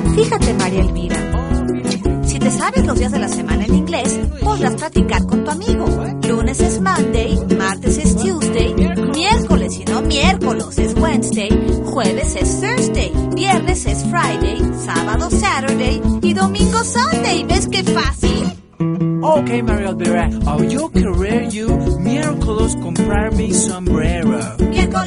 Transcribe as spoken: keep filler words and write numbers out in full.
Fíjate, María Elvira, si te sabes los días de la semana en inglés, podrás practicar con tu amigo. Lunes es Monday, martes es Tuesday, miércoles y no miércoles es Wednesday, jueves es Thursday, viernes es Friday, sábado Saturday y domingo Sunday. ¿Ves qué fácil? Okay, María Elvira, I'll yo querer you miércoles comprar mi sombrero. Miércoles